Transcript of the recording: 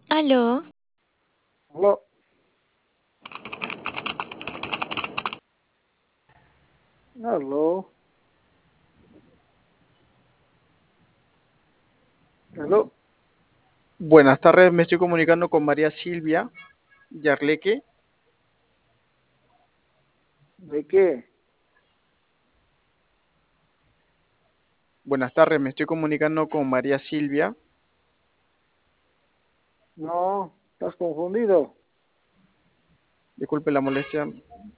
Aló, Aló, aló, aló. Buenas tardes, me estoy comunicando con María Silvia Yarleque. ¿De qué? Buenas tardes, me estoy comunicando con María Silvia. No, estás confundido. Disculpe la molestia.